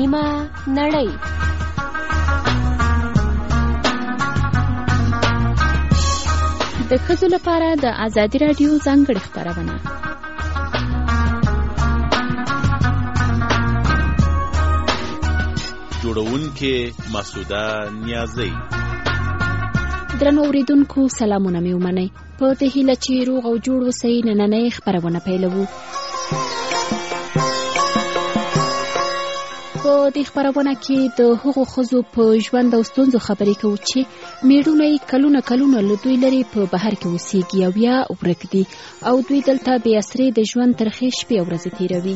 نیمه نړۍ. د ښځو لپاره د ازادي راډیو ځانګړې خپرونه. جوړونکې مسعوده نیازی. درنو اوریدونکو سلامونه مې ومنئ. په دې هیله چې روغ او جوړ اوسئ نننۍ خپرونه پیلوو. په دې خپرونه کې د هغو ښځو په ژوند او ستونزو خبرې کوو چې میړونه یې کلونه له دوی لرې په بهر کې اوسېږي او یا ورک دي او دوی دلته بې اسرې د ژوند ترخې شپې او ورځې تېروي.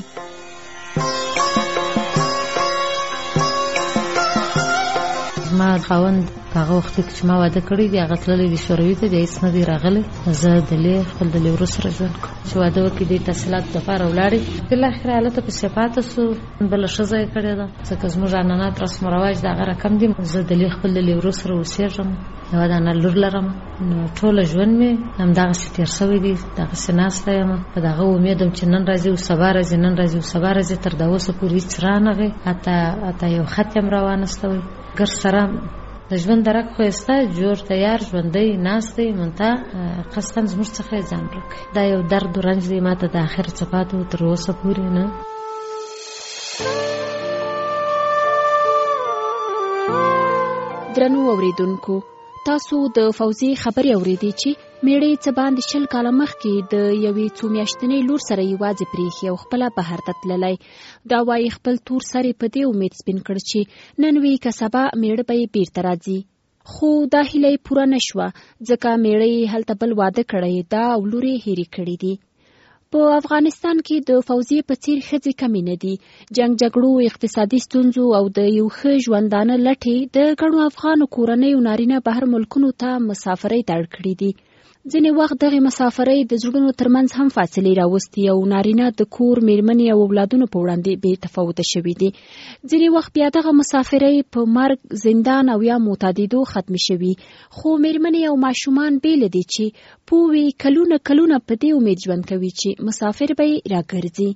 زما خاوند هغه وخت کې چې ما واده کړی دی هغه تللی دی شوروي ته، بیا هېڅ نه دی راغلی. زه خپل د لیورو سره ژوند کوم. چې واده وکړي دی تحصیلاتو دپاره ولاړې، بالاخره هلته پسې پاته سو. بله ښځه یې کړې ده ځکه زموږ عنعنات رسم و رواج د هغه رقم دي. زه خپل د لیورو سره اوسېږم، یوه دانه لور لرم. نو ټوله ژوند مې همدغسې تېر شوی دی، دغسې ناسته یم. په دغه امید یم چې نن راځي او سبا راځي، نن راځي او سبا راځي. تر دا اوسه پورې هېڅ رانغی، حتی یو خط یم راوانستوی. ګر سره د ژوند درک ښایسته جوړ تیار ژوندی ناست دی، منتها قصداً زموږ څخه یې ځان ورکوي. دا یو درد و رنج دی ما ته د آخر څه پاتې و تر اوسه پورې نه. درنو اوریدونکو، تاسو د فوزي خبرې اورېدې چې میړه څه باندې 20 کاله مخکې د یوې څو میاشتنۍ لور سره یوازې پرېښې او خپله بهر ته تللی. دا وایي خپل تور سر یې په دې امید سپین کړ چې نن وي که سبا میړه به یې بیرته راځي. خو دا هیله یې پوره نه شوه ځکه میړه یې هلته بل واده کړی ده او لور یې هېرې کړې دي. په افغانستان کې د فوزي په څیر ښځې کمې نه دي. جنګ جګړو، اقتصادي ستونزو او د یو ښه ژوندانه لټې د ګڼو افغانو کورنیو نارینه بهر ملکونو ته مسافرۍ ته اړ کړي دي. ځینې وخت دغې مسافرۍ د زړونو ترمنځ هم فاصلې راوستي او نارینه د کور، میرمنې او اولادونو په وړاندې بې تفاوته شوي دي. ځینې وخت بیا دغه مسافرۍ په مرګ، زندان او یا معتادېدو ختمې شوي. خو میرمنې او ماشومان بېله دي چې پوه وي کلونه په دې امید ژوند کوي چې مسافر به یې راګرځي.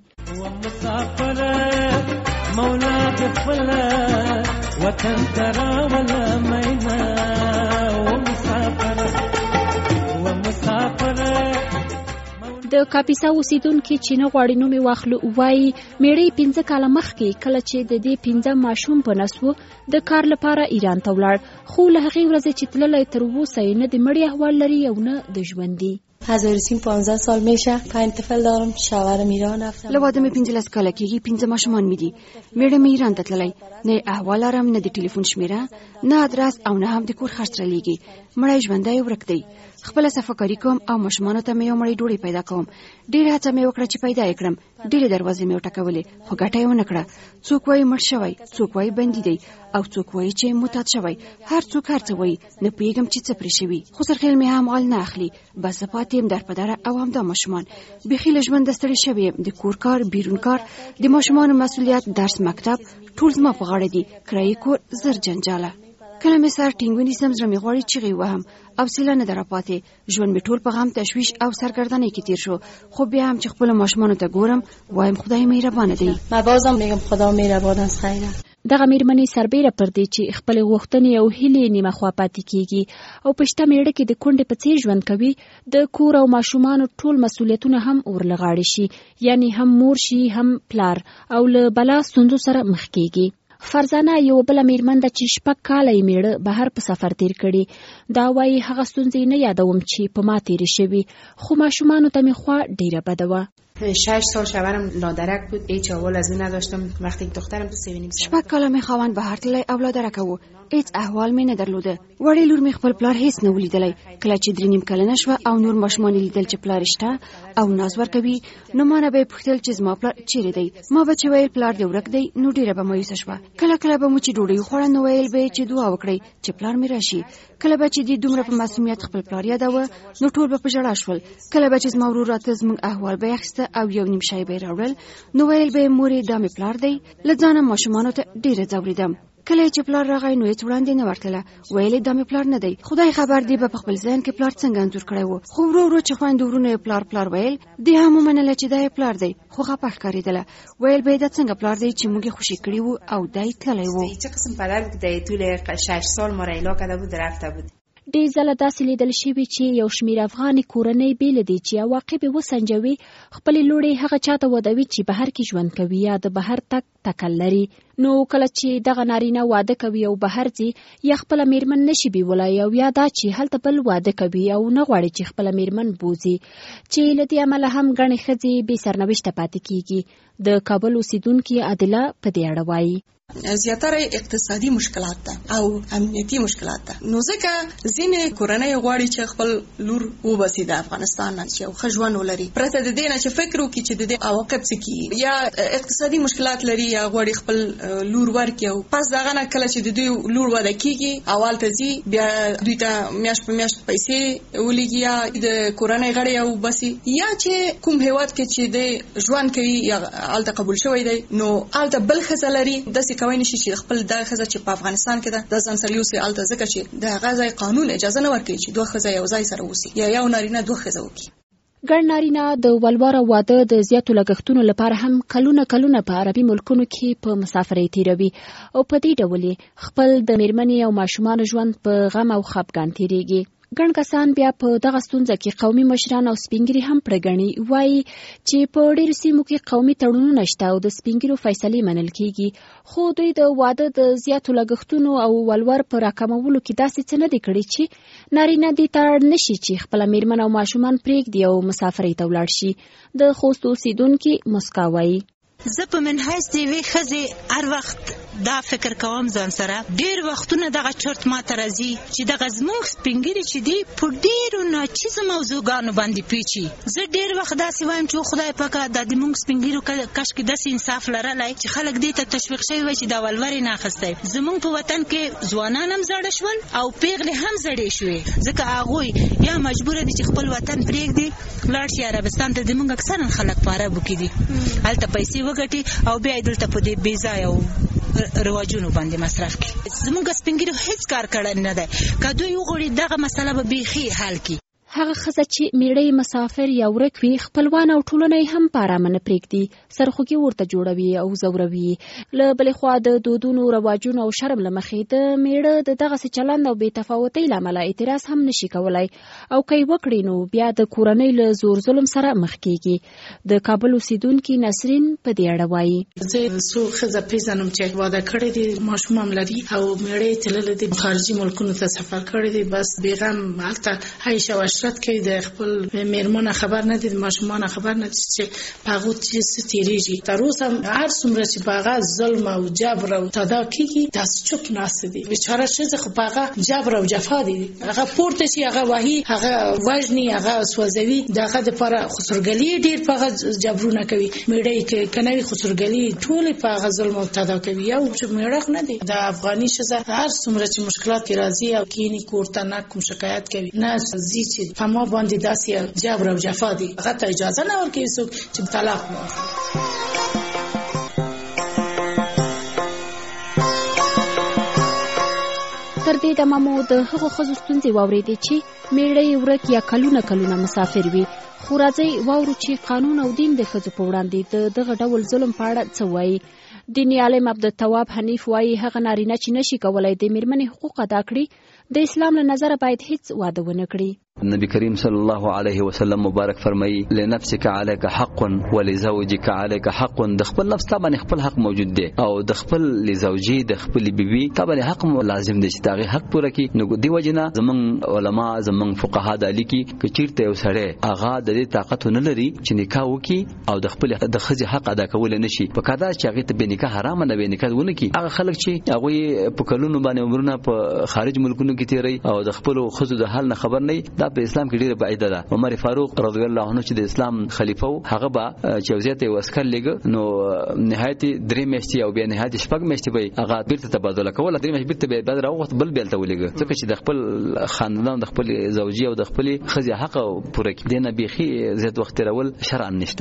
د کاپیسا اوسیدونکي چې نه غواړي نوم یې واخلو وایي میړه یې 15 کاله مخکې کله چې د دې 15 ماشوم په نس و د کار لپاره ایران ته ولاړ. خو له هغې ورځې چې تللی تر اوسه یې نه د مړي احوال لري او نه د ژوندي. از رسیم 15 سال میشه، 5 طفل دارم، شوهرم ایران رفتم. له واده مې 15 کاله کېږي، 15 ماشومان مې دي. میړه مې ایران ته تللی، نه احوال لرم، نه د ټلیفون شمیره، نه ادرس او نه هم د کور خرڅ رالېږي. مړی ژوندی ورک دی. خپله صفاکاري کوم او ماشومانو ته مې یو مړی ډوډۍ پیدا کوم. ډېره هڅه مې وکړه چې پیدا یې کړم. ډېرې دروازې مې وټکولې خو ګټه یې ونه کړه. څوک وایي مړ شوی، څوک وایي بندي دی او څوک وایي چې معتاد شوی. هر څوک هر څه وایي، نه پوهېږم چې څه پرې شوي. خو سرخیل مې هم غال نه اخلي. بس زه پاتې یم در په دره او همدا ماشومان. بیخي له ژونده ستړې شوې یم. د کور کار، بیرون کار، د ماشومانو مسؤلیت، درس، مکتب ټول زما په غاړه دي. کرایې کور، زر جنجاله. کله مې سر ټینګ ونیسم زړه مې غواړي چیغې وهم. حوصله نه ده راپاتې. ژوند مې ټول په غم، تشویش او سرګردنۍ کې تیر شو. خو بیا هم چې خپلو ماشومانو ته ګورم وایم خدای مهربانه دی. ما بازم میگم خدا مهربان است. خیره دغه میرمنې سربیره پر دې چې خپلې غوښتنې او هیلې نیمه خوا پاتې کېږي او په شته میړه کې د کونډې په څیر ژوند کوي. د کور او ماشومانو ټول مسؤلیتونه هم ورله غاړې شي، یعنی هم مور شي هم پلار، او له بلا ستونزو سره مخ کېږي. فرزانه یو بله میرمن ده چې 6 کاله یې میړه بهر په سفر تیر کړي. دا وایي هغه ستونزې نه یادوم چې په ما تیرې شوي، خو ماشومانو ته مې خوا ډیره بده وه. 6 سال شوهرم لادرک بود، هیچ احوال از او نداشتم. وقتی دخترم تو 7 کاله مې خاوند بهر تللی او لادرک و. هیڅ احوال مې نه درلوده. وړې لور مې خپل پلار هیڅ نه ولیدلی. کله چې 3 کلنه شوه او نور ماشومان لیدل چې پلار شته او ناز ورکوي، نو ما نه به پوښتل چې زما پلار چیرې دی. ما به چې ویل پلار دې ورک دی، نو ډیره به مایوسه شوه. کله به مو چې ډوډۍ وخوړه نو ویل به چې دعا وکړئ چې پلار مې راشي. کله به چې دې دومره په معصومیت خپل پلار یادوه نو ټول به په ژړا شول. کله به چې زما ورور راته زموږ احوال به اخیسته او یو نیم شی به راوړل، نو ویل به مورې دا مې پلار دی. له ځانه ماشومانو ته ډیره ځورېدم. کله چې پلار راغی نو هیڅ وړاندې نه ورتله، ویلې دا مې پلار نه دی. خدای خبر دی به په خپل ذهن کې پلار څنګه انځور کړی و. خو ورو ورو چې خویندو ورونه یې پلار ویل، دی هم ومنله چې دا یې پلار دی، خو خپه ښکارېدله. ویل به یې دا څنګه پلار دی چې موږ یې خوشي کړي وو او دی تللی و. چه قسم پدر بود که طول 6 سال ما را ایلا کرده بود رفته بود. ډېر ځله داسې لیدل شوي چې یو شمېر افغاني کورنۍ بې له دې چې عواقب یې وسنجوي خپلې لوڼې هغه چاته ودوي چې بهر کې ژوند کوي یا د بهر تګ تکل لري. نو کله چې دغه نارینه واده کوي او بهر ځي یا خپله میرمن نشي بیولی او یا دا چې هلته بل واده کوي او نه غواړي چې خپله میرمن بوځي، چې له دې امله هم ګڼې ښځې بې سرنوشته پاتې کیږي. د کابل اوسیدونکي عادله په دې اړه وایي. زیاتره اقتصادي مشکلات ده او امنیتي مشکلات ده. نو ځکه ځینې کورنۍ غواړي چې خپل لور وباسي د افغانستان نه چې ښه ژوند ولري، پرته د دې نه چې فکر وکړي چې د دې عواقب څه کیږي، یا اقتصادي مشکلات لري یا غواړي خپل لور ورکړي او پس دغه نه کله چې د دوی لور واده کیږي اول ته ځي بیا دوی ته میاشت په میاشت پیسې ولېږي یا د کورنۍ غړي او باسي، یا چې کوم هیواد کې چې د ژوند کوي یا هلته قبول شوی دی نو هلته بل ښځه لري، داسې کوي نشي چې خپل دغه ښځه چې په افغانستان کې ده د ځان سره یوسي هلته، ځکه چې د هغه ځای قانون اجازه نه ورکوي چې دوه ښځه یو ځای سره اوسي یا یو نارینه دوه ښځه وکړي. ګڼ نارینه د ولواره واده د زیاتو لګښتونو لپاره هم کلونه په عربي ملکونو کې په مسافرۍ تیروي او په دې ډول خپل د میرمنې او ماشومانو ژوند په غم او خفګان تیریږي. ګڼ کسان بیا په دغه ستونزه کې قومي مشران او سپینګیري هم پرګڼي، وایي چې په ډېرو سیمو کې قومي تړونونه شته او د سپینګیرو فیصلې منل کیږي، خو دوی د واده د زیاتو لګښتونو او ولور په راکمولو کې داسې څه نه دي کړي چې نارینه دې ته اړ نشي چې خپله میرمن او ماشومان پرېږدي او مسافرۍ ته ولاړ شي. د خوست اوسیدونکي مسکا وایي. زه په منحیث د یوې ښځې هر وخت دا فکر کوم ځان سره، ډېر وختونه دغه چرت ماته راځي چې دغه زموږ سپینګیري چې دي په ډېرو ناچیزو موضوعګانو باندې پیچي. زه ډېر وخت داسې وایم چې خدای پاکه دا د موږ سپینګیرو کاشکې داسې انصاف لرلی چې خلک دې ته تشویق شوي وای چې دا ولور یې نه اخیستی. زموږ په وطن کې ځوانان هم زاړه شول او پیغلې هم زړې شوې، ځکه هغوی یا مجبوره دي چې خپل وطن پرېږدي لاړ شي عربستان ته. زموږ اکثرا خلک په عربو کې دي، هلته پیسې وګټي او بیا یې دلته په دې بې ځایه او رواجونو باندې مصرف کړي. زموږ سپینګیرو هیڅ کار کړی نه دی، که دوی وغواړي دغه مسله به بیخي حل کړي. هغه ښځه چې میړه مسافر یا ورک وي خپلوان او ټولنه یې هم په ارامه نه پرېږدي، سرخوږي ورته جوړوي او ځوروي. له بلې خوا د دودونو رواجونو او شرم له مخې د میړه د دغسې چلند او بې تفاوتۍ له امله اعتراض هم نشي کولی او که یې وکړي نو بیا د کورنۍ له زور ظلم سره مخ کېږي. د کابل اوسیدونکي نسرین په دې اړه وایي. زه څو ښځه پېژنم چې واده کړی دي، ماشوم هم لري او میړه یې تللی دی خارجي ملکونو ته سفر کړی دی، بس بېغم هلته عیش او عشرت کوي، د خپل میرمنه خبر نه دي، د ماشومانه خبر نه دي چې په هغو څه تېرېږي. تر اوسه هر څومره چې په هغه ظلم او جبر او تدا کېږي داسې چوپ ناست دي. بېچاره ښځې خو په هغه جبر او جفا دي، هغه پورته شي هغه وهي هغه وژني هغه سوځوي، د هغه دپاره خسرګلي ډېر په هغه جبرونه کوي. میړه یې که نه وي خسرګلي ټولې په هغه ظلم او تدا کوي. یو چې میړه نه دی د افغاني ښځه هر څومره چې مشکلات کې راځي او کینی کور ته نه کوم شکایت کوي نه ځي چې په ما باندې داسې جبر او جفا دي، هغه ته اجازه نه ورکوي څوک چې طلاق واخلي. تر دې دمه مو د هغو ښځو ستونزې واورېدې چې میړه یې ورک یا کلونه مسافر وي. خو راځئ واورو چې قانون او دین د ښځو په وړاندې د دغه ډول ظلم په اړه څه وایي. دیني عالم عبدالتواب حنیف وایي هغه نارینه چې نشي کولی د میرمنې حقوق ادا کړي د اسلام له نظره باید هیڅ واده ونه کړي. نبی کریم صلی الله علیه وسلم مبارک فرمایي لنفسک علیک حق ولزوجک علیک حق. د خپل نفس ته باندې خپل حق موجود دی او د خپل لزوجي د خپل بیبي ته باندې حق لازم دی چې تاغي حق پوره کړي. نو دی وجنه زمون علما زمون فقها د لیکي چې چیرته یو سړی هغه د دې طاقت نه لري چې نکاح وکړي او د خپل د خځې حق ادا کول نشي، په کاده چې هغه ته به نکاح حرام نه به نکاح ونه کړي. هغه خلک چې هغه په کلونو باندې عمرونه په خارج ملکونو کې تیری او د خپل خځو د حال نه خبر نه، دا په اسلام کې ډیره بعیده ده. عمر فاروق رضی الله عنه چې د اسلام خلیفہ و هغه به چې وضعیت وسکل لګ نو نهایت 3 میاشتې او بیا نهایت 6 میاشتې به هغه بیرته تبادله کوله. 3 میاشتې بیرته به بعد راوخت بل بیلته ولګ ځکه چې د خپل خاندان د خپل زوجي او د خپل خځې حق پوره کړي. د نبی خي زیات وخت راول شرعاً نشته.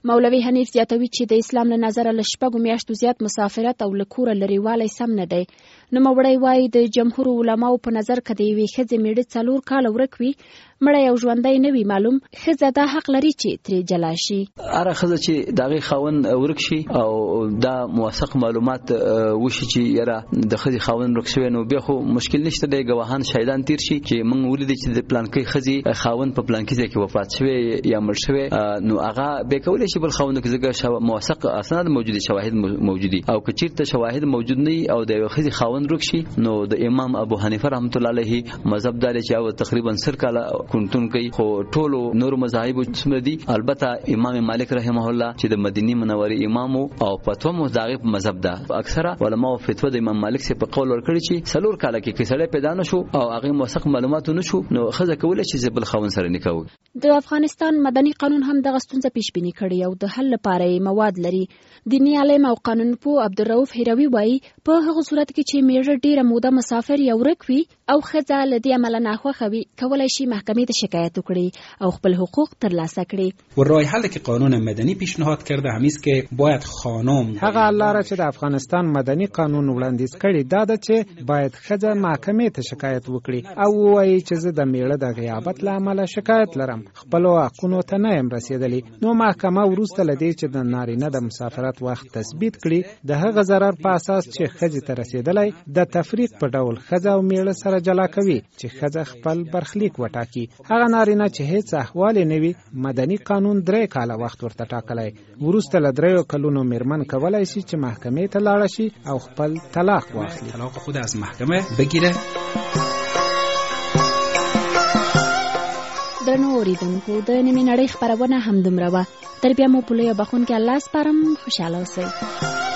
مولوي حنیف زیاتوي چې د اسلام له نظره له 6 میاشتو زیات مسافرت او له کوره لرېوالی سم نه دی. نوموړی وایي د جمهور علماو په نظر که د یوې ښځې میړه 4 کاله ورک وي مړی او ژوندی نه وي معلوم، ښځه دا حق لري چې ترې جلا شي. هره ښځه چې د هغې خاوند ورک شي او دا موثق معلومات وشي چې یاره د ښځې خاوند ورک شوی نو بیا خو مشکل نشته دی، ګواهان شاهدان تیر شي چې موږ ولیدې چې د پلانکۍ ښځې خاوند په پلانکي ځای کې وفات شوی یا مړ شوی، نو هغه بیا کولی شي بل خاوند کې ځکه موثق اسناد موجود دي، شواهد موجود دي، او که چېرته شواهد موجود نه وي او د یوې ښځې خاوند ورک شي نو د امام ابو حنیفه رحمت الله علیه مذهب دا دی چې هغه تقریبا 10 کاله کنټون کوي. خو ټولو نور مذاهب څومره دي، البته امام مالک رحمه الله چې د مدینه منورې امام او فتوا مو دغه مذهب ده، اکثره علما او فتوا د امام مالک څخه په قول ورکړي چې 4 کاله کې کسړې پیدا نشو او هغه موثق معلومات نشو نو خزه کوله چې بل خاوند سره نکاح وکړي. د افغانستان مدني قانون هم دغه ستونزه پیش بینی کړې او د حل لپاره مواد لري. دینی عالم او قانون پوه عبدالرؤف هروي وایي په هغه صورت کې چې میړه ډیره موده مسافر یا ورک وي او ښځه له دې عمله ناخوښه وي کولای شي محکمې ته شکایت وکړي او خپل حقوق ترلاسه کړي. و راه حلی که قانون مدنی پیشنهاد کرده همیست که باید خانم هغه لاره چې د افغانستان مدني قانون وړاندیز کړي دا ده چې باید ښځه محکمې ته شکایت وکړي او وایي چې زه د میړه د غیابت له امله شکایت لرم، خپلو حقونو ته نه یم رسېدلی، نو محکمه وروسته له دې چې د نارینه د مسافرت وخت تثبیت کړي د هغه ضرر په اساس چې ښځې ته رسېدلی د تفریق په ډول ښځه او میړه سره جلا کوي چې ښځه خپل برخلیک وټاکي. هغه نارینه چې هیڅ احوال نه وي مدني قانون 3 کاله وخت ورته ټاکلی، وروسته له 3 کلونو میرمن کولای شي چې محکمې ته لاړه شي او خپل طلاق واخلي. طلاق خود از محکمه بگیره. درنو اوریدونکو د نیمې نړۍ خبرونه همدومره وه. تر بیا مو په لویه بخښونکي الله سپارم. خوشحاله اوسئ.